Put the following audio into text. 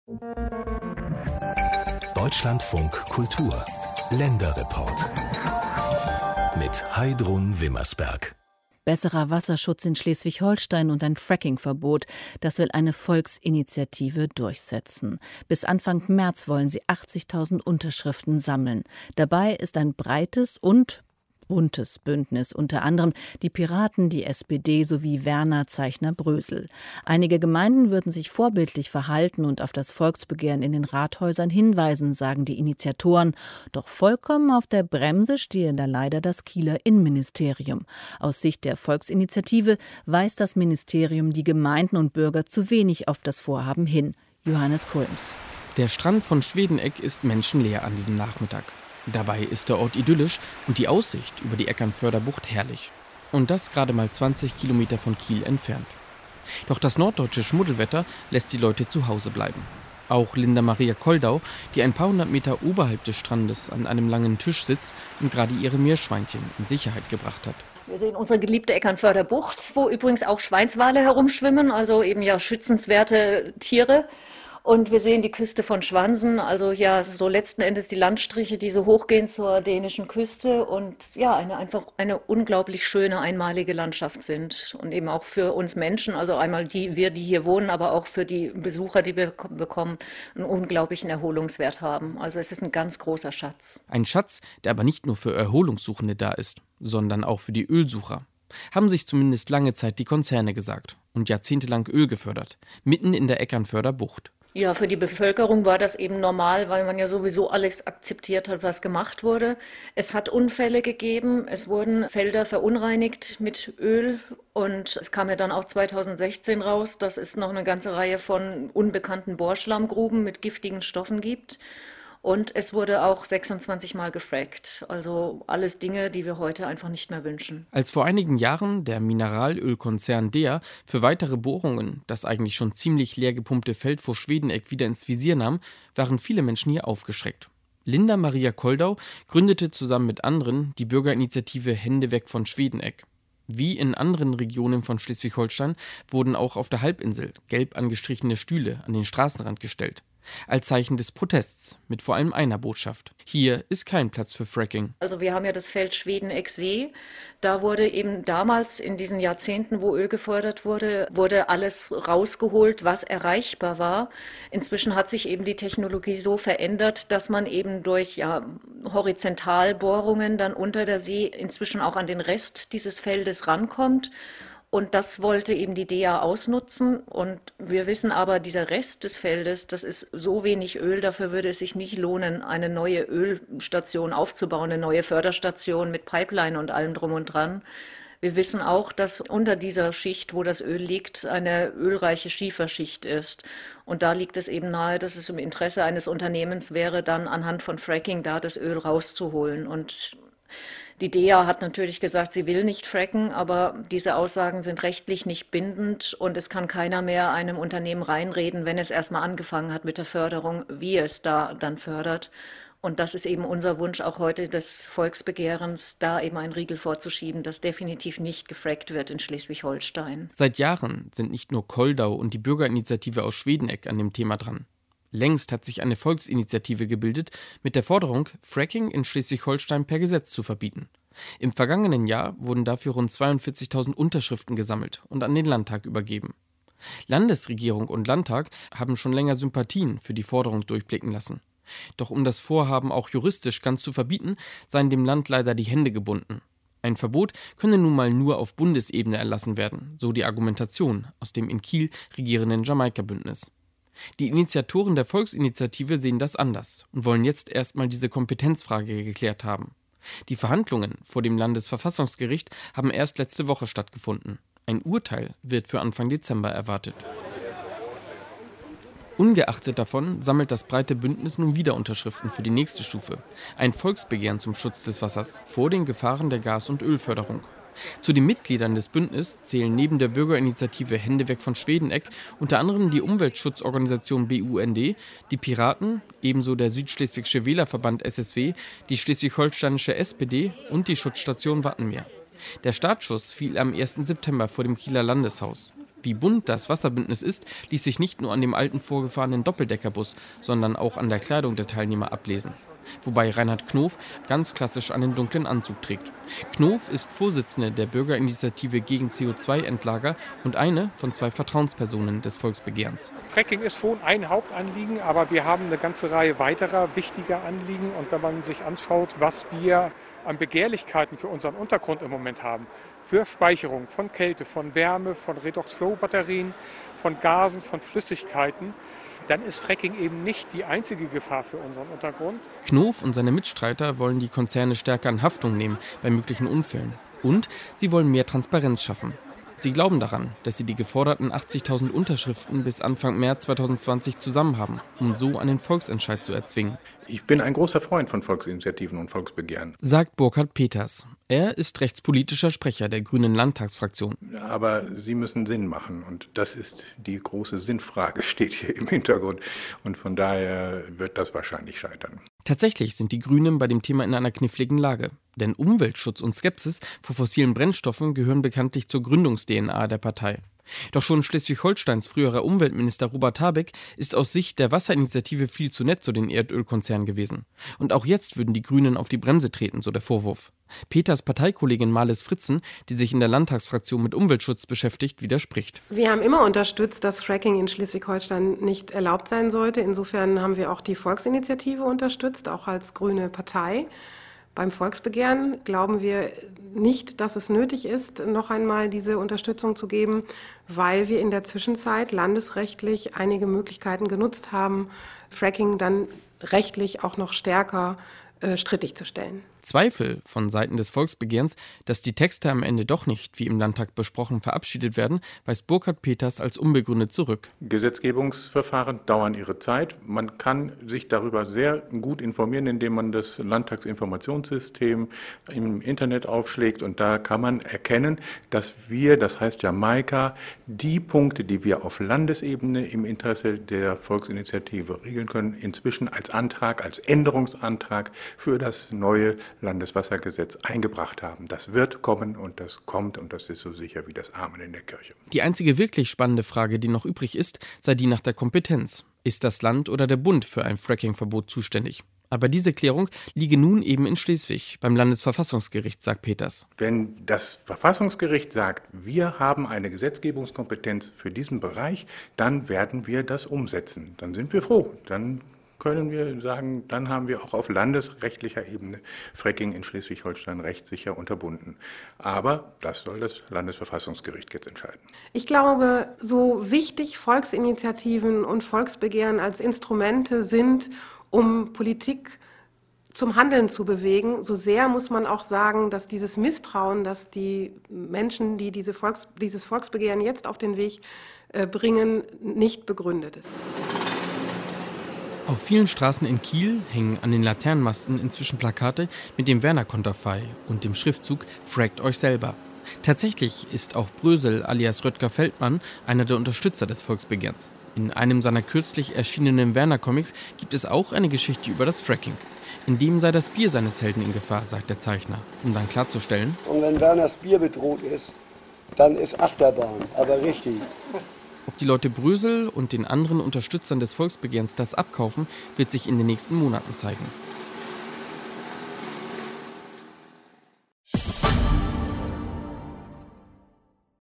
Deutschlandfunk Kultur Länderreport mit Heidrun Wimmersberg. Besserer Wasserschutz in Schleswig-Holstein und ein Fracking-Verbot, das will eine Volksinitiative durchsetzen. Bis Anfang März wollen sie 80.000 Unterschriften sammeln. Dabei ist ein breites und buntes Bündnis, unter anderem die Piraten, die SPD sowie Werner Zeichner-Brösel. Einige Gemeinden würden sich vorbildlich verhalten und auf das Volksbegehren in den Rathäusern hinweisen, sagen die Initiatoren. Doch vollkommen auf der Bremse stehe da leider das Kieler Innenministerium. Aus Sicht der Volksinitiative weist das Ministerium die Gemeinden und Bürger zu wenig auf das Vorhaben hin. Johannes Kulms. Der Strand von Schwedeneck ist menschenleer an diesem Nachmittag. Dabei ist der Ort idyllisch und die Aussicht über die Eckernförder Bucht herrlich. Und das gerade mal 20 Kilometer von Kiel entfernt. Doch das norddeutsche Schmuddelwetter lässt die Leute zu Hause bleiben. Auch Linda Maria Koldau, die ein paar hundert Meter oberhalb des Strandes an einem langen Tisch sitzt und gerade ihre Meerschweinchen in Sicherheit gebracht hat. Wir sehen unsere geliebte Eckernförder Bucht, wo übrigens auch Schweinswale herumschwimmen, also eben ja schützenswerte Tiere. Und wir sehen die Küste von Schwansen, also ja, so letzten Endes die Landstriche, die so hochgehen zur dänischen Küste und ja, einfach eine unglaublich schöne, einmalige Landschaft sind. Und eben auch für uns Menschen, also einmal wir, die hier wohnen, aber auch für die Besucher, die wir bekommen, einen unglaublichen Erholungswert haben. Also es ist ein ganz großer Schatz. Ein Schatz, der aber nicht nur für Erholungssuchende da ist, sondern auch für die Ölsucher. Haben sich zumindest lange Zeit die Konzerne gesagt und jahrzehntelang Öl gefördert, mitten in der Eckernförder Bucht. Ja, für die Bevölkerung war das eben normal, weil man ja sowieso alles akzeptiert hat, was gemacht wurde. Es hat Unfälle gegeben, es wurden Felder verunreinigt mit Öl und es kam ja dann auch 2016 raus, dass es noch eine ganze Reihe von unbekannten Bohrschlammgruben mit giftigen Stoffen gibt. Und es wurde auch 26 Mal gefrackt. Also alles Dinge, die wir heute einfach nicht mehr wünschen. Als vor einigen Jahren der Mineralölkonzern DEA für weitere Bohrungen das eigentlich schon ziemlich leer gepumpte Feld vor Schwedeneck wieder ins Visier nahm, waren viele Menschen hier aufgeschreckt. Linda Maria Koldau gründete zusammen mit anderen die Bürgerinitiative Hände weg von Schwedeneck. Wie in anderen Regionen von Schleswig-Holstein wurden auch auf der Halbinsel gelb angestrichene Stühle an den Straßenrand gestellt. Als Zeichen des Protests, mit vor allem einer Botschaft. Hier ist kein Platz für Fracking. Also wir haben ja das Feld Schwedeneck-See. Da wurde eben damals in diesen Jahrzehnten, wo Öl gefördert wurde alles rausgeholt, was erreichbar war. Inzwischen hat sich eben die Technologie so verändert, dass man eben durch Horizontalbohrungen dann unter der See inzwischen auch an den Rest dieses Feldes rankommt. Und das wollte eben die DEA ausnutzen. Und wir wissen aber, dieser Rest des Feldes, das ist so wenig Öl, dafür würde es sich nicht lohnen, eine neue Ölstation aufzubauen, eine neue Förderstation mit Pipeline und allem drum und dran. Wir wissen auch, dass unter dieser Schicht, wo das Öl liegt, eine ölreiche Schieferschicht ist. Und da liegt es eben nahe, dass es im Interesse eines Unternehmens wäre, dann anhand von Fracking da das Öl rauszuholen. Und die DEA hat natürlich gesagt, sie will nicht fracken, aber diese Aussagen sind rechtlich nicht bindend und es kann keiner mehr einem Unternehmen reinreden, wenn es erstmal angefangen hat mit der Förderung, wie es da dann fördert. Und das ist eben unser Wunsch auch heute des Volksbegehrens, da eben einen Riegel vorzuschieben, dass definitiv nicht gefrackt wird in Schleswig-Holstein. Seit Jahren sind nicht nur Koldau und die Bürgerinitiative aus Schwedeneck an dem Thema dran. Längst hat sich eine Volksinitiative gebildet mit der Forderung, Fracking in Schleswig-Holstein per Gesetz zu verbieten. Im vergangenen Jahr wurden dafür rund 42.000 Unterschriften gesammelt und an den Landtag übergeben. Landesregierung und Landtag haben schon länger Sympathien für die Forderung durchblicken lassen. Doch um das Vorhaben auch juristisch ganz zu verbieten, seien dem Land leider die Hände gebunden. Ein Verbot könne nun mal nur auf Bundesebene erlassen werden, so die Argumentation aus dem in Kiel regierenden Jamaika-Bündnis. Die Initiatoren der Volksinitiative sehen das anders und wollen jetzt erstmal diese Kompetenzfrage geklärt haben. Die Verhandlungen vor dem Landesverfassungsgericht haben erst letzte Woche stattgefunden. Ein Urteil wird für Anfang Dezember erwartet. Ungeachtet davon sammelt das breite Bündnis nun wieder Unterschriften für die nächste Stufe. Ein Volksbegehren zum Schutz des Wassers vor den Gefahren der Gas- und Ölförderung. Zu den Mitgliedern des Bündnisses zählen neben der Bürgerinitiative Hände weg von Schwedeneck unter anderem die Umweltschutzorganisation BUND, die Piraten, ebenso der Südschleswigsche Wählerverband SSW, die Schleswig-Holsteinische SPD und die Schutzstation Wattenmeer. Der Startschuss fiel am 1. September vor dem Kieler Landeshaus. Wie bunt das Wasserbündnis ist, ließ sich nicht nur an dem alten vorgefahrenen Doppeldeckerbus, sondern auch an der Kleidung der Teilnehmer ablesen. Wobei Reinhard Knof ganz klassisch einen dunklen Anzug trägt. Knof ist Vorsitzende der Bürgerinitiative gegen CO2-Endlager und eine von 2 Vertrauenspersonen des Volksbegehrens. Fracking ist schon ein Hauptanliegen, aber wir haben eine ganze Reihe weiterer wichtiger Anliegen. Und wenn man sich anschaut, was wir an Begehrlichkeiten für unseren Untergrund im Moment haben, für Speicherung von Kälte, von Wärme, von Redox-Flow-Batterien, von Gasen, von Flüssigkeiten, dann ist Fracking eben nicht die einzige Gefahr für unseren Untergrund. Knof und seine Mitstreiter wollen die Konzerne stärker in Haftung nehmen bei möglichen Unfällen. Und sie wollen mehr Transparenz schaffen. Sie glauben daran, dass sie die geforderten 80.000 Unterschriften bis Anfang März 2020 zusammen haben, um so einen Volksentscheid zu erzwingen. Ich bin ein großer Freund von Volksinitiativen und Volksbegehren, sagt Burkhard Peters. Er ist rechtspolitischer Sprecher der Grünen Landtagsfraktion. Aber sie müssen Sinn machen und das ist die große Sinnfrage, steht hier im Hintergrund und von daher wird das wahrscheinlich scheitern. Tatsächlich sind die Grünen bei dem Thema in einer kniffligen Lage. Denn Umweltschutz und Skepsis vor fossilen Brennstoffen gehören bekanntlich zur Gründungs-DNA der Partei. Doch schon Schleswig-Holsteins früherer Umweltminister Robert Habeck ist aus Sicht der Wasserinitiative viel zu nett zu den Erdölkonzernen gewesen. Und auch jetzt würden die Grünen auf die Bremse treten, so der Vorwurf. Peters Parteikollegin Marlis Fritzen, die sich in der Landtagsfraktion mit Umweltschutz beschäftigt, widerspricht. Wir haben immer unterstützt, dass Fracking in Schleswig-Holstein nicht erlaubt sein sollte. Insofern haben wir auch die Volksinitiative unterstützt, auch als grüne Partei. Beim Volksbegehren glauben wir nicht, dass es nötig ist, noch einmal diese Unterstützung zu geben, weil wir in der Zwischenzeit landesrechtlich einige Möglichkeiten genutzt haben, Fracking dann rechtlich auch noch stärker strittig zu stellen. Zweifel von Seiten des Volksbegehrens, dass die Texte am Ende doch nicht, wie im Landtag besprochen, verabschiedet werden, weist Burkhard Peters als unbegründet zurück. Gesetzgebungsverfahren dauern ihre Zeit. Man kann sich darüber sehr gut informieren, indem man das Landtagsinformationssystem im Internet aufschlägt. Und da kann man erkennen, dass wir, das heißt Jamaika, die Punkte, die wir auf Landesebene im Interesse der Volksinitiative regeln können, inzwischen als Antrag, als Änderungsantrag für das neue Landeswassergesetz eingebracht haben. Das wird kommen und das kommt und das ist so sicher wie das Amen in der Kirche. Die einzige wirklich spannende Frage, die noch übrig ist, sei die nach der Kompetenz. Ist das Land oder der Bund für ein Fracking-Verbot zuständig? Aber diese Klärung liege nun eben in Schleswig, beim Landesverfassungsgericht, sagt Peters. Wenn das Verfassungsgericht sagt, wir haben eine Gesetzgebungskompetenz für diesen Bereich, dann werden wir das umsetzen. Dann sind wir froh. Dann können wir sagen, dann haben wir auch auf landesrechtlicher Ebene Fracking in Schleswig-Holstein rechtssicher unterbunden. Aber das soll das Landesverfassungsgericht jetzt entscheiden. Ich glaube, so wichtig Volksinitiativen und Volksbegehren als Instrumente sind, um Politik zum Handeln zu bewegen, so sehr muss man auch sagen, dass dieses Misstrauen, das die Menschen, die dieses Volksbegehren jetzt auf den Weg bringen, nicht begründet ist. Auf vielen Straßen in Kiel hängen an den Laternenmasten inzwischen Plakate mit dem Werner-Konterfei und dem Schriftzug »Frackt euch selber«. Tatsächlich ist auch Brösel alias Röttger Feldmann einer der Unterstützer des Volksbegehrens. In einem seiner kürzlich erschienenen Werner-Comics gibt es auch eine Geschichte über das Fracking. In dem sei das Bier seines Helden in Gefahr, sagt der Zeichner, um dann klarzustellen: Und wenn Werners Bier bedroht ist, dann ist Achterbahn, aber richtig. Ob die Leute Brösel und den anderen Unterstützern des Volksbegehrens das abkaufen, wird sich in den nächsten Monaten zeigen.